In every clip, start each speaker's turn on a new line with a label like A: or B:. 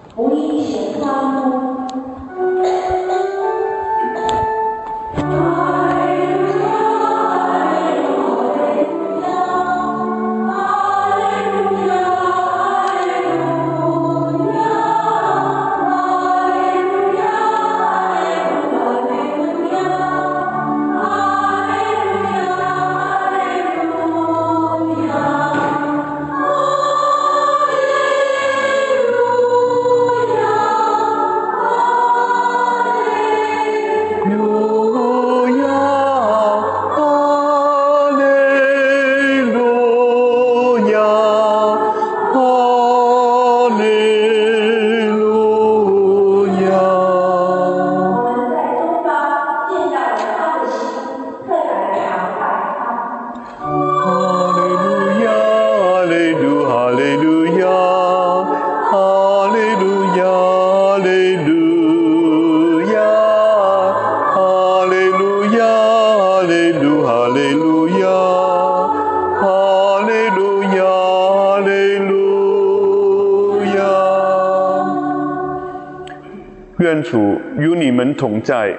A: 我以前欢呼。
B: 愿主与你们同在。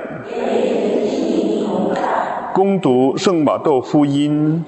B: 恭读圣马窦福音。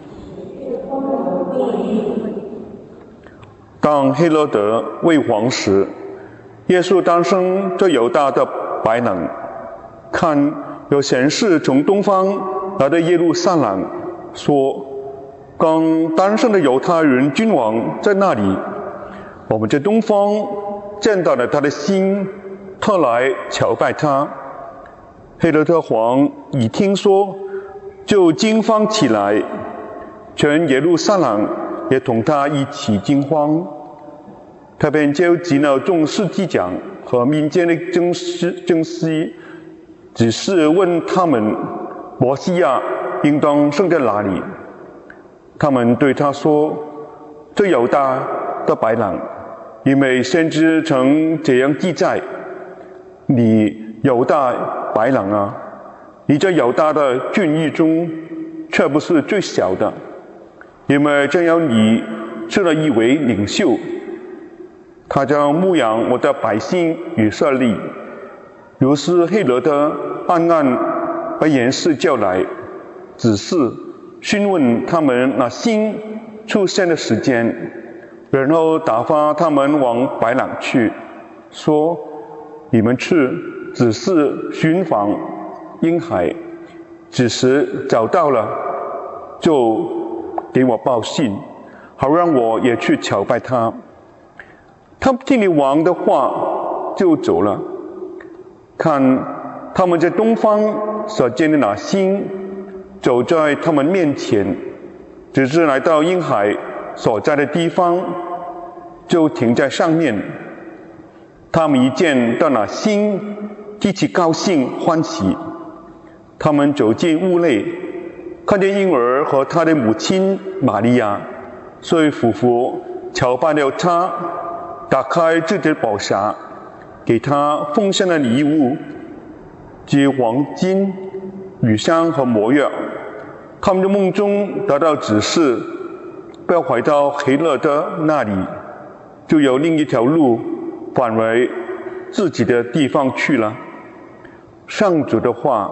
B: 当黑罗德为王时，耶稣诞生这犹大的白冷。看，有贤士从东方来到耶路撒冷，说：刚诞生的犹太人君王在那里，我们在东方见到了他的心，特来朝拜他。黑罗德王一听说，就惊慌起来，全耶路撒冷也同他一起惊慌。他便召集了众司祭长和民间的宗师，只是问他们摩西亚应当生在哪里。他们对他说：这犹大的白冷，因为先知曾这样记载：你犹大白冷啊，你这犹大的郡邑中却不是最小的，因为将要你设了一位领袖，他将牧养我的百姓以色列。于是黑罗德暗暗把言士叫来，只是询问他们那星出现的时间，然后打发他们往白冷去，说：你们去只是寻访婴孩，只是找到了，就给我报信，好让我也去朝拜他。他听了王的话，就走了。看，他们在东方所见的那星，走在他们面前，只是来到婴孩所在的地方，就停在上面。他们一见到那星，极其高兴欢喜。他们走进屋内，看见婴儿和他的母亲玛利亚，所以夫妇朝拜了他，打开自己的宝匣，给他奉献了礼物，即黄金、乳香和魔药。他们在梦中得到指示，不要回到黑罗德那里，就有另一条路返回自己的地方去了。上主的话。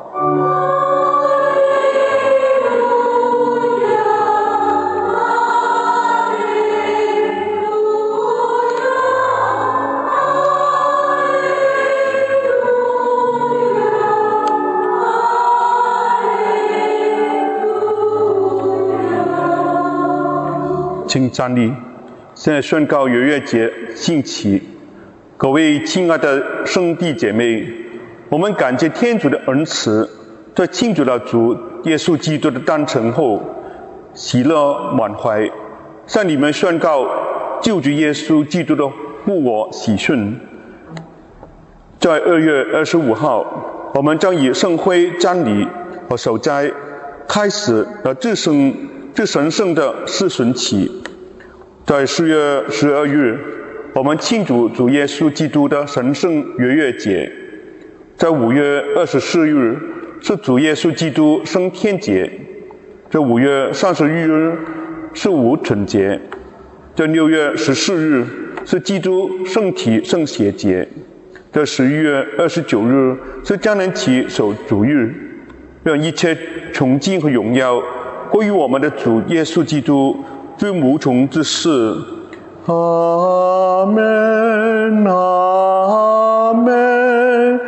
B: 请站立。现在宣告逾越节兴起。各位亲爱的兄弟姐妹，我们感谢天主的恩慈，在庆祝了主耶稣基督的诞辰后，喜乐满怀，向你们宣告救主耶稣基督的复活喜讯。在2月25号，我们将以圣灰瞻礼和守斋开始了至神圣的四旬期。在4月12日，我们庆祝主耶稣基督的神圣逾越节。在5月24日是主耶稣基督升天节。在5月31日是无春节。在6月14日是基督圣体圣血节。这11月29日是将人起守主日，让一切崇敬和荣耀归于我们的主耶稣基督，至无穷之世。阿门，阿门，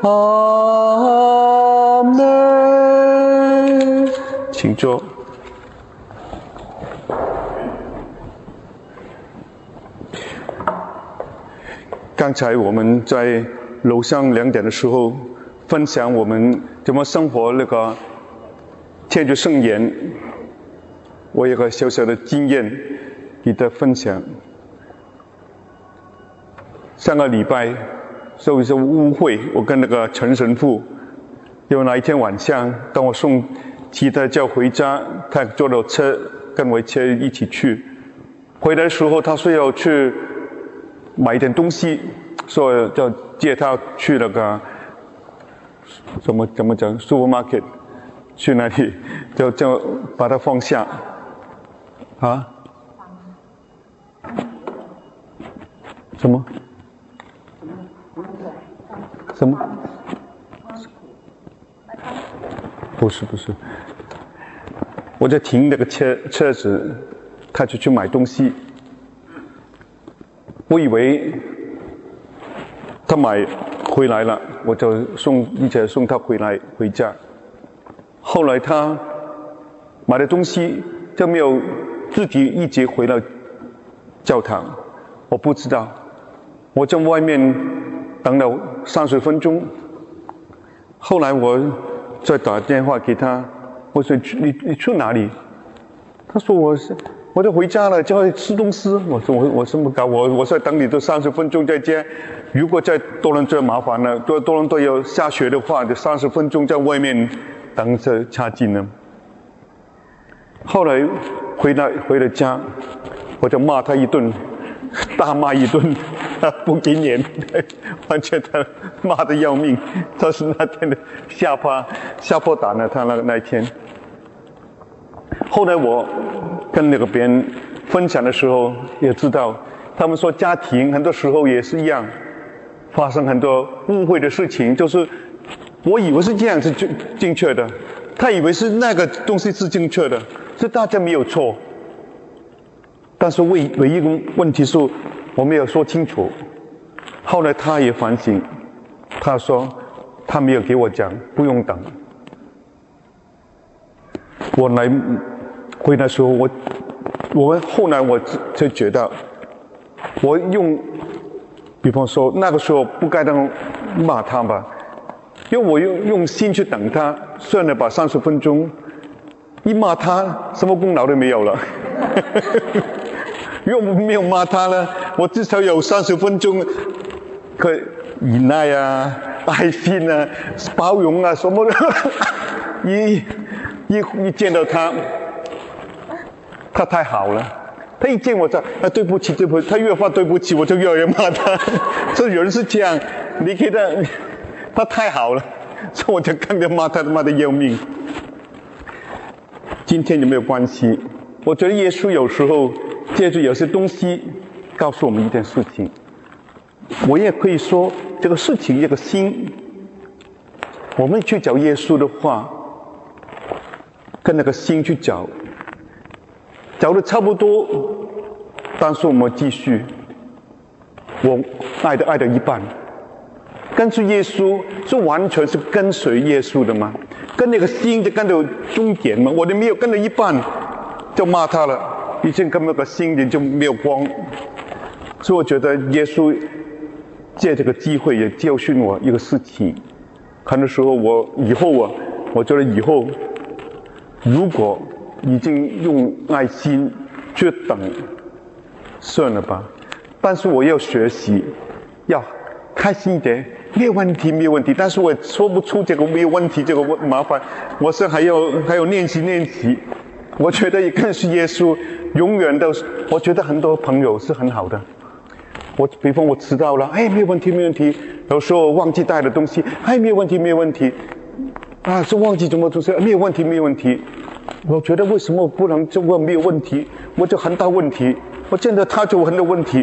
B: 阿门。请坐。刚才我们在楼上2点的时候分享我们怎么生活那个天主圣言，我有个小小的经验给大家分享。上个礼拜受一些误会，我跟那个陈神父，因为那一天晚上当我送其他教回家，他坐了车跟我一起去，回来的时候他说要去买一点东西，说要接他去那个怎么讲 supermarket， 去那里就把他放下啊？什么？什么？不是，我在停那个车子，他就去买东西。我以为他买回来了，我就一起送他回家。后来他买的东西就没有自己一直回到教堂，我不知道。我在外面等了30分钟，后来我再打电话给他，我说你去哪里？他说我就回家了，就要吃东西。我说我这么搞，我说等你都30分钟在家，如果在多伦多麻烦了，多伦多要下雪的话，就30分钟在外面等着插进了。后来回了家，我就骂他一顿，大骂一顿，他不给脸，完全他骂得要命。他是那天的吓破胆了，他那一天。后来我跟那个别人分享的时候也知道，他们说家庭很多时候也是一样，发生很多误会的事情，就是我以为是这样是正确的，他以为是那个东西是正确的，是大家没有错，但是唯一一个问题是我没有说清楚。后来他也反省，他说他没有给我讲，不用等。我回来的时候，后来我才觉得，我比方说那个时候不该当骂他吧，因为我用心去等他，算了吧，30分钟，一骂他，什么功劳都没有了。如果没有骂他呢，我至少有30分钟可以忍耐啊、爱心啊、包容啊什么的。一见到他太好了。他一见我说对不起，他越发对不起，我就越骂他。这人是这样，你给他太好了，所以我就跟着骂他，骂得要命。今天有没有关系？我觉得耶稣有时候借助有些东西告诉我们一件事情。我也可以说这个事情，这个心，我们去找耶稣的话，跟那个心去找得差不多，但是我们继续，我爱的一半，跟随耶稣是完全是跟随耶稣的吗？跟那个心就跟到终点吗？我都没有跟到一半就骂他了，已经跟那个心里就没有光。所以我觉得耶稣借这个机会也教训我一个事情。很多时候我觉得以后如果已经用爱心去等，算了吧。但是我要学习，要开心一点，没有问题。但是我说不出这个没有问题，这个麻烦，我是还要练习。我觉得也更是耶稣，永远都是。我觉得很多朋友是很好的。比方我迟到了，没有问题。有时候忘记带的东西，没有问题。是忘记怎么做事，没有问题。我觉得为什么不能这么没有问题？我就很大问题。我见到他就很多问题，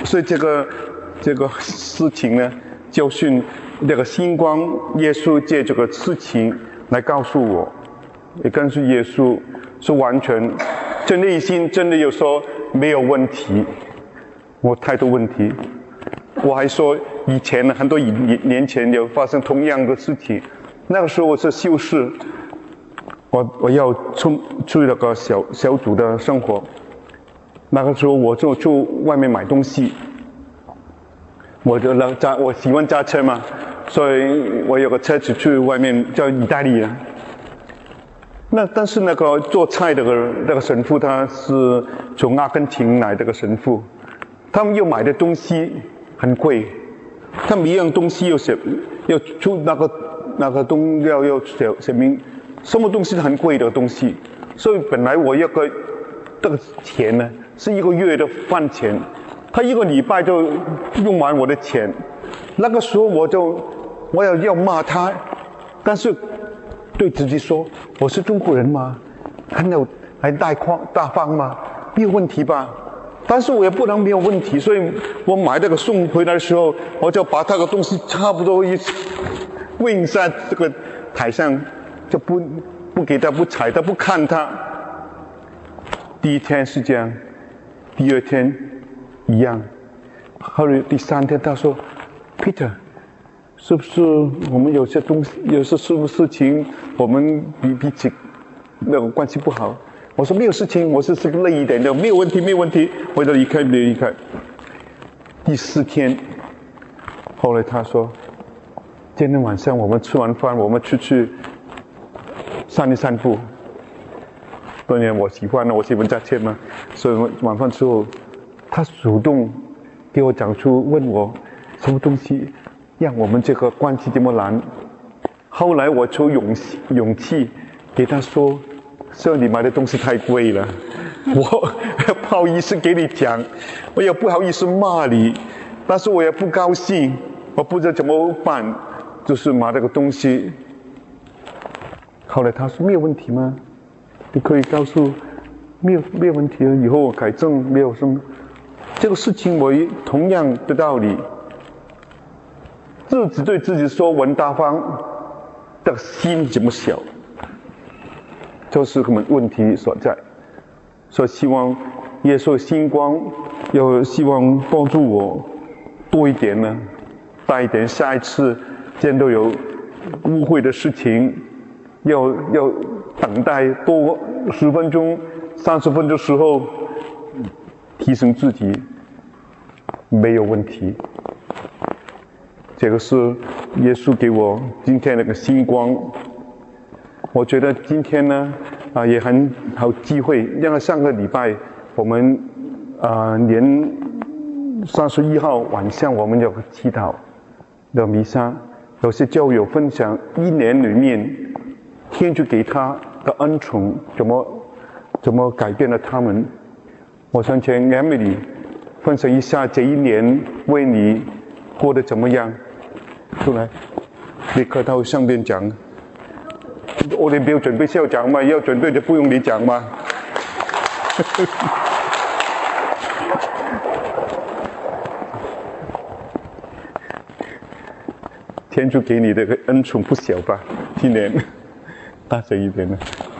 B: 所以这个事情呢，教训这个星光，耶稣借这个事情来告诉我，也告诉耶稣是完全，这内心真的有说没有问题，我太多问题。我还说以前呢，很多年前有发生同样的事情，那个时候我是修士，我要出那个小组的生活，那个时候我就去外面买东西，我喜欢驾车嘛，所以我有个车子去外面叫意大利人。但是那个做菜的那个神父，他是从阿根廷来的个神父，他们又买的东西很贵，他们一样东西要出那个东要写明什么东西很贵的东西，所以本来我这个钱呢是1个月的饭钱，他1个礼拜就用完我的钱。那个时候我要骂他，但是对自己说我是中国人嘛，还大方嘛，没有问题吧？但是我也不能没有问题，所以我买这个送回来的时候，我就把那个东西差不多扔在这个台上，就不给他，不睬他，不看他。第一天是这样，第二天一样，后来第3天他说 ：“Peter， 是不是我们有些东西，有些事情，我们彼此那个关系不好？”我说没有事情，我是累一点的，没有问题，我就离开。第4天，后来他说，今天晚上我们吃完饭，我们出去散一散步。当然我喜欢驾车嘛，所以晚饭之后，他主动给我讲出问我什么东西让我们这个关系这么难。后来我出勇气给他说，这里买的东西太贵了，我不好意思给你讲，我也不好意思骂你，但是我也不高兴，我不知道怎么办，就是买这个东西。后来他说没有问题吗？你可以告诉没有问题了，以后我改正，没有什么。这个事情我同样的道理，自己对自己说文大方的心怎么小，就是我们问题所在。所以希望耶稣星光要希望帮助我多一点呢，大一点，下一次见到有误会的事情，要等待多10分钟、30分钟时候，提醒自己没有问题。这个是耶稣给我今天那个星光。我觉得今天呢也很好机会，因为上个礼拜我们年31号晚上我们有个祈祷的弥撒，有些教友分享1年里面天主给他的恩宠怎么改变了他们。我想请 Emily 分享一下这1年为你过得怎么样，出来立刻到上边讲。我哋没有准备要讲嘛，要准备就不用你讲嘛。天主给你的恩宠不小吧？今年大声一点的。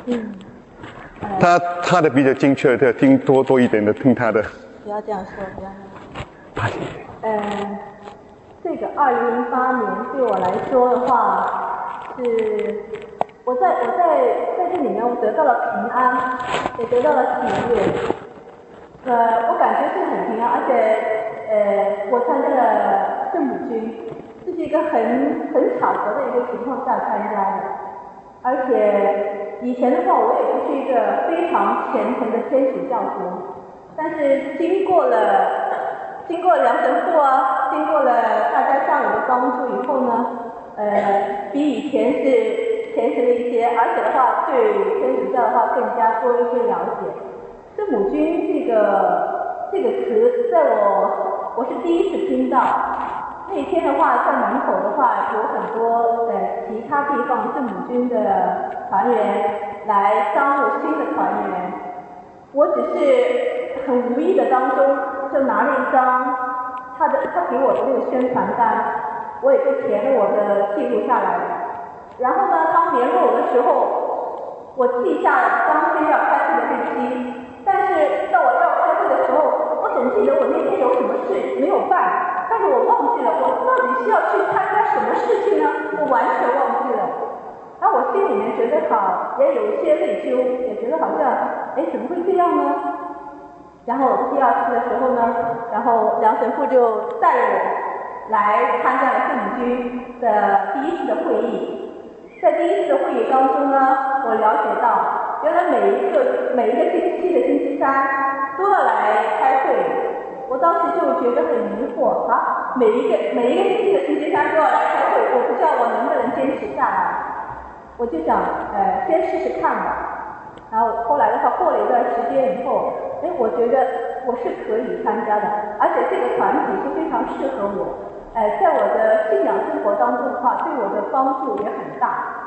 B: 他的比较精确的，听多一点的，听他的。
A: 不要这样说，不要这样说。
C: 这个2008年对我来说的话，是我在这里面，我得到了平安，也得到了喜悦。我感觉是很平安，而且我参加了圣母军，这是一个很巧合的一个情况下参加的。而且以前的话，我也不是一个非常虔诚的天主教徒，但是经过梁神父啊，经过了大家向我的帮助以后呢，比以前是虔诚了一些，而且的话对天主教的话更加多一些了解。圣母军这个词，在我是第一次听到。那天的话，在门口的话，有很多其他地方圣母军的团员来招募新的团员。我只是很无意的当中就拿了一张他给我的那个宣传单，我也就填了我的记录下来。然后呢，当联络我的时候，我记下了当天要开会的日期，但是到我要开会的时候，我总记得我那天有什么事没有办，但是我忘记了我到底是要去参加什么事情呢？我完全忘记了。然后我心里面觉得好，也有一些内疚，也觉得好像，怎么会这样呢？然后第二次的时候呢，然后梁神父就带我来参加了圣母军的第一次的会议。在第一次的会议当中呢，我了解到，原来每一个星期的星期三都要来开会。我当时就觉得很疑惑啊，每一个星期的星期三都要来开会，我不知道我能不能坚持下来。我就想，先试试看吧。然后后来的话，过了一段时间以后，我觉得我是可以参加的，而且这个团体是非常适合我。在我的信仰生活当中的话，对我的帮助也很大。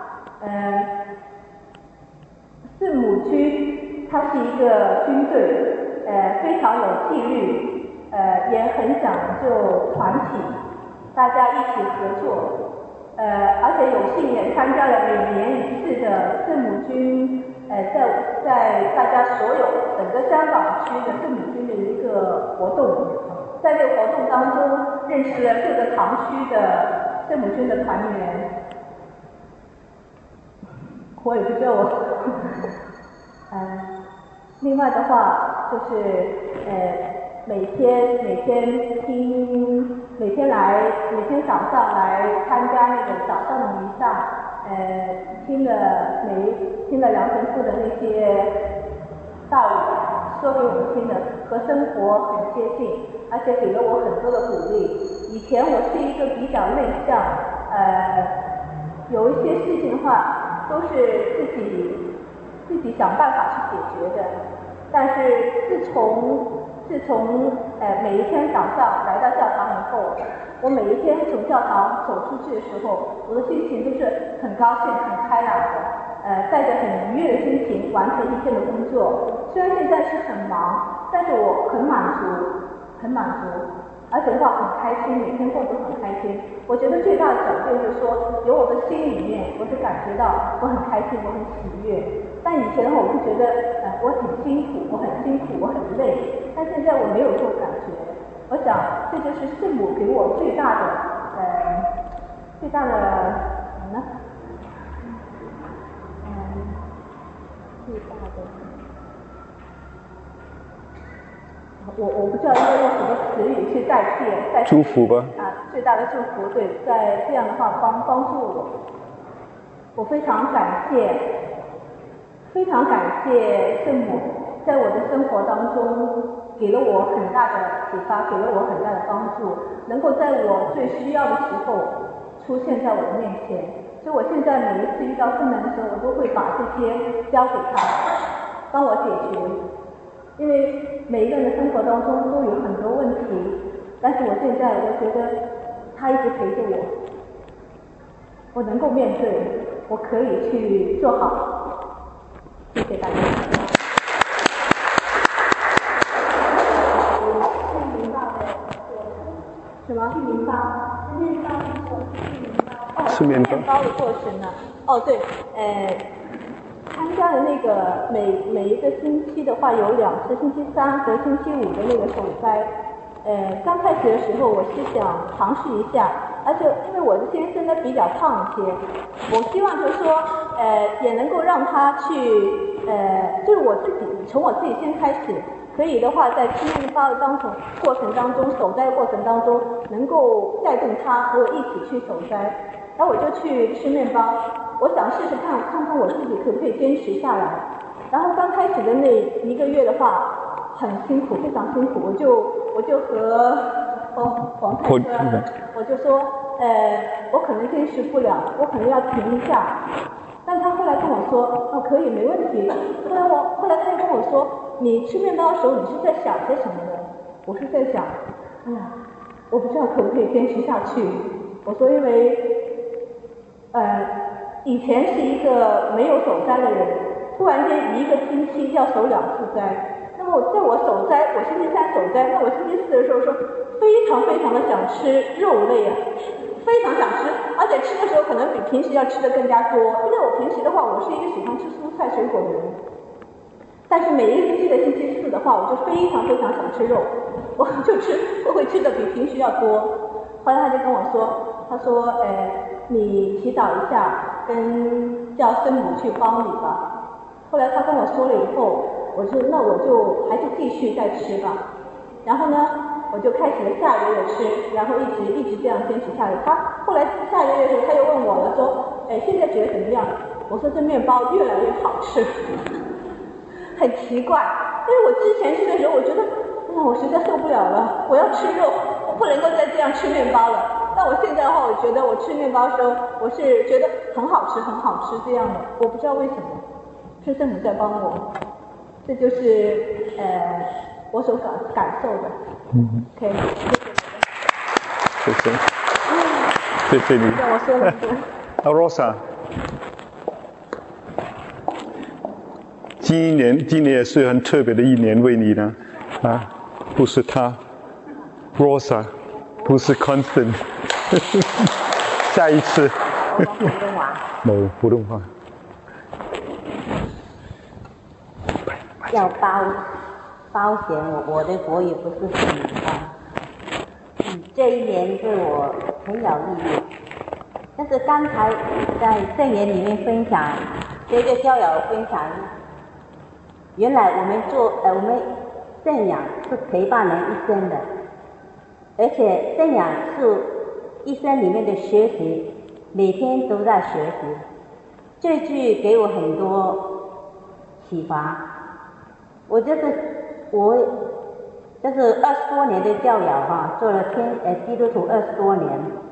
C: 圣母军它是一个军队，非常有纪律，也很讲究团体，大家一起合作。而且有幸也参加了每年一次的圣母军，在大家所有整个香港区的圣母军的一个活动。在这个活动当中，认识了各个堂区的圣母军的团员。我也不知道我，另外的话就是每天早上来参加那个早上的弥撒，听了梁神父的那些道理，说给我们听的和生活很接近，而且给了我很多的鼓励。以前我是一个比较内向，有一些事情的话都是自己想办法去解决的。但是自从每一天早上来到教堂以后，我每一天从教堂走出去的时候，我的心情都是很高兴、很开朗的，带着很愉悦的心情完成一天的工作。虽然现在是很忙，但是我很满足，而且的话很开心，每天过得很开心。我觉得最大的转变就是说，由我的心里面，我就感觉到我很开心，我很喜悦。但以前的话，我就觉得我很辛苦，我很累。但现在我没有这种感觉。我想这就是圣母给我最大的什么呢？我不知道应该用什么词语去代替
B: 祝福吧。
C: 最大的祝福，对，在这样的话帮助我，我非常感谢圣母，在我的生活当中给了我很大的启发，给了我很大的帮助，能够在我最需要的时候出现在我的面前。所以我现在每一次遇到困难的时候，我都会把这些交给他，帮我解决。因为每一个人的生活当中都有很多问题，但是我现在我觉得他一直陪着我，我能够面对，我可以去做好。谢谢大家。什么？去面包？面包的过程呢？对，参加的那个每一个星期的话有2次，星期3和星期5的那个守斋。刚开始的时候我是想尝试一下，而且因为我的先生呢比较胖一些，我希望就是说也能够让他去就是从我自己先开始，可以的话在吃面包的过程当中，守斋的过程当中能够带动他和我一起去守斋。然后我就去吃面包，我想试试看看我自己可不可以坚持下来。然后刚开始的那1个月的话很辛苦，非常辛苦，我就和黄太说，我就说我可能坚持不了，我可能要停一下。但他后来跟我说可以，没问题。后来他又跟我说，你吃面包的时候你是在想些什么呢？我是在想我不知道可不可以坚持下去。我说因为以前是一个没有守斋的人，突然间1个星期要守2次斋，那么在我守斋，我星期三守斋，那我星期四的时候说非常非常的想吃肉类啊，非常想吃，而且吃的时候可能比平时要吃的更加多，因为我平时的话，我是一个喜欢吃蔬菜水果的人，但是每一个星期的星期四的话，我就非常非常想吃肉，我会吃的比平时要多。后来他就跟我说，他说，你祈祷一下，叫圣母去帮你吧。后来他跟我说了以后，那我就还是继续再吃吧。然后呢，我就开始了下个月吃，然后一直这样坚持下来。他后来下个月的时候，他又问我了，说，现在觉得怎么样？我说这面包越来越好吃，很奇怪，因为我之前吃的时候，我觉得，我实在受不了了，我要吃肉，我不能够再这样吃面包了。但我现在的话，我觉得我吃面包的时候，我是觉得很好吃，很好吃这样的，我不知道为什么，是圣母在帮我，这就是我所感受的。OK，
B: 谢谢。谢谢你。
C: 让我说了一个。
B: Rosa， 今年也是很特别的一年，为你呢，不是他 ，Rosa， 不是 Constant， 下一次。
D: 普通话。
B: 没普通话。
D: 要保险，我的国语不是很好。这一年对我很有意义。但是刚才在圣言里面分享，这个教友分享，原来我们信仰是陪伴人一生的，而且信仰是一生里面的学习，每天都在学习。这句给我很多启发。我就是20多年的教友做了基督徒20多年，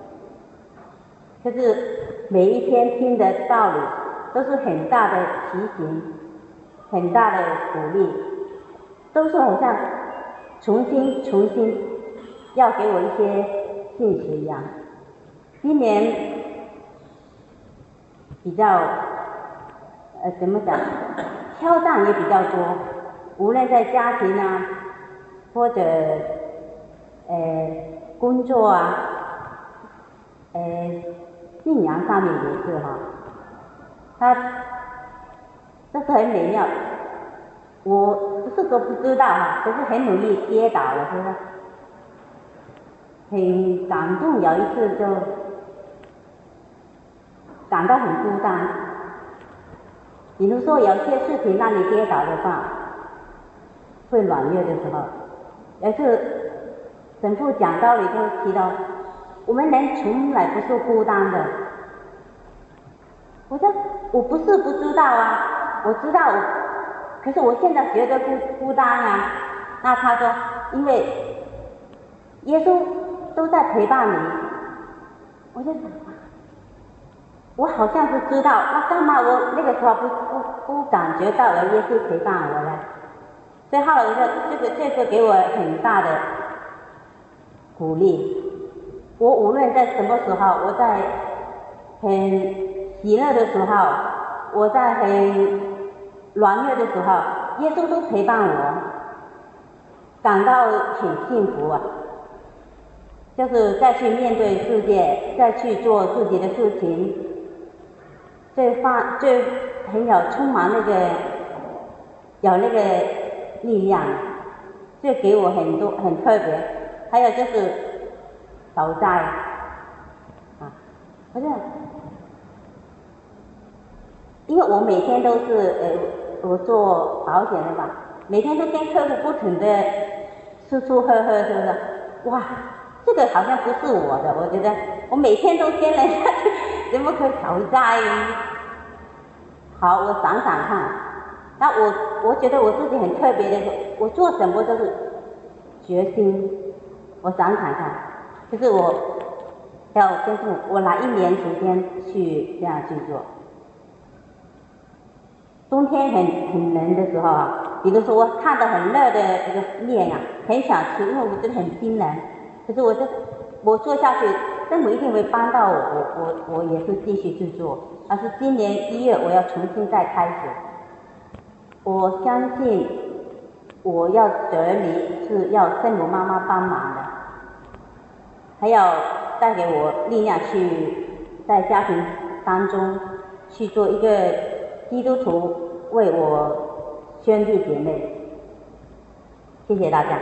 D: 就是每一天听的道理都是很大的提醒，很大的鼓励，都是好像重新要给我一些信息一样。今年比较怎么讲，挑战也比较多，无论在家庭或者工作信仰上面也是它这是很美妙。我不是说不知道可是很容易跌倒了，是吧？很感动，有一次就感到很孤单。比如说有些事情让你跌倒的话，会软弱的时候，有次神父讲道理就提到，我们人从来不是孤单的。我说我不是不知道我知道可是我现在觉得孤单那他说因为耶稣都在陪伴你。我就想我好像是知道，那干嘛我那个时候不感觉到有耶稣陪伴我呢？所以后来我说这个给我很大的鼓励。我无论在什么时候，我在很喜乐的时候，我在很软弱的时候，耶稣都陪伴我，感到很幸福就是再去面对世界，再去做自己的事情，最很有充满有那个力量，这给我很多很特别。还有就是守斋好像因为我每天都是我做保险的吧，每天都跟客户不停的吃喝喝，是不是？哇，这个好像不是我的，我觉得我每天都跟人家怎么可以守斋？好，我想想看。那我觉得我自己很特别的，我做什么都是决心。我想想看，就是我要跟我拿1年时间去这样去做。冬天很冷的时候比如说我看到很热的这个面很想吃，因为我觉得很冰冷。可是我做下去，政府一定会帮到我也是继续去做。但是今年1月我要重新再开始。我相信我要得离是要圣母妈妈帮忙的，还要带给我力量去在家庭当中去做一个基督徒，为我兄弟姐妹。谢谢大家。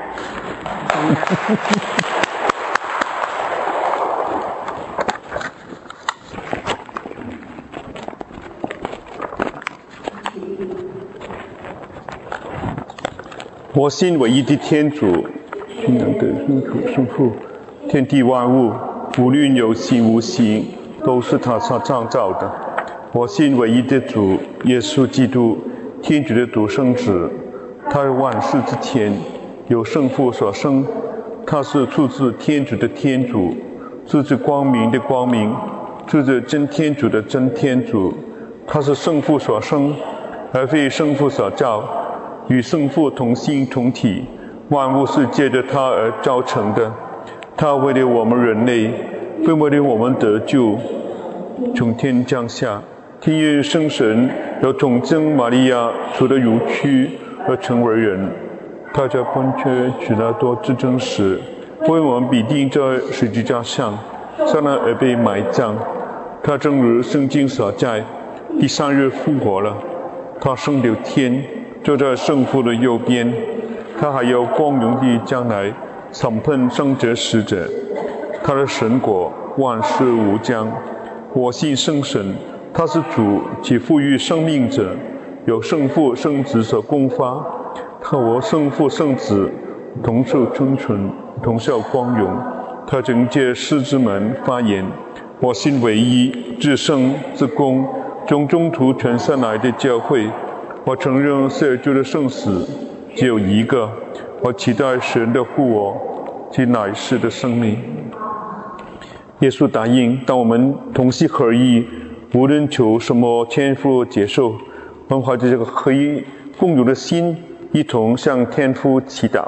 B: 我信唯一的天主，全能的圣主圣父，天地万物，无论有形无形，都是他所创造的。我信唯一的主耶稣基督，天主的独生子，他在万世之前由圣父所生，他是出自天主的天主，出自光明的光明，出自真天主的真天主。他是圣父所生，而非圣父所造，与圣父同心同体，万物是借着他而造成的。他为了我们人类，为了我们得救，从天降下。天愿圣神由童贞玛利亚出了乳躯而成为人。他在本缺取了多至真时，为我们必定在十字架上受难而被埋葬。他正如圣经所载，第3日复活了。他升了天，坐在圣父的右边。他还有光荣的将来审判圣者死者。他的神国万事无疆。我信圣神，他是主，且赋予生命者，由圣父圣子所供发。他和圣父圣子同受尊崇，同效光荣。他曾借世之门发言：我信唯一至圣至公从中途传上来的教会。我承认世界救的圣死只有一个。我期待神的护我及乃世的生命。耶稣答应，当我们同心合意，无论求什么，天父接受。我们怀着这个合一共有的心，一同向天父祈祷。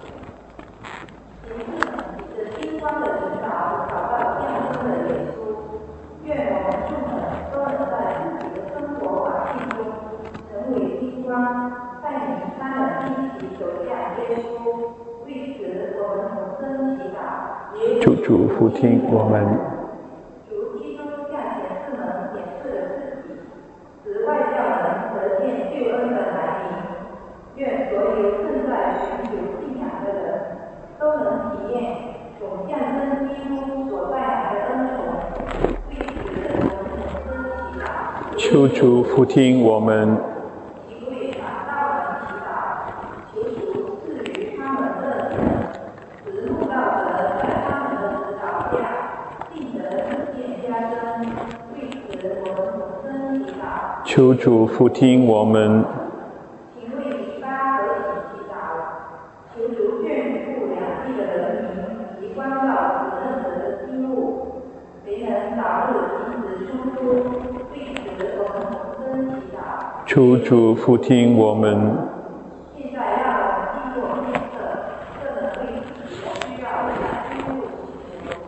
B: 求主俯听我们。
C: 主基督向显示们显示了自己，使外教人得见救恩的来临。愿所有正在寻求信仰的人都能体验所象征基督所带来的恩宠。为此，我们同声祈祷。
B: 求主俯听我们。
C: 为传道人祈祷，求主赐予他们热忱，使慕道者在他们的指导下，信德日渐加深。为此，我们同声祈祷。
B: 求主俯听我们。
C: 请为黎巴和平祈祷，求主眷顾两地的人民及关照此任者的心物，谁能早日停止冲突？为此，我们同声祈祷。
B: 求主俯听我们。
C: 现在让我们经过面色，更能为自己的需要来进入祈求。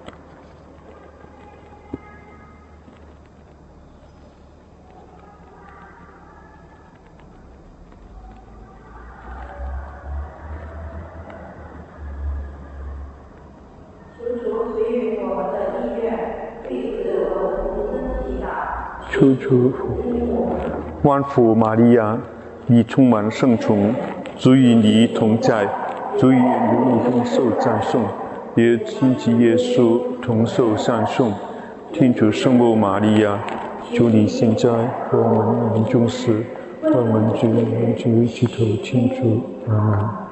C: 求主随允我们的意愿，为此我们同声祈祷。
B: 求主俯听我们。万福玛利亚，你充满圣宠，主与你同在，主与你同受赞颂，也亲及耶稣同受赞颂。天主圣母玛利亚，求你现在和我们临终时，为我们主祈求天主。阿门。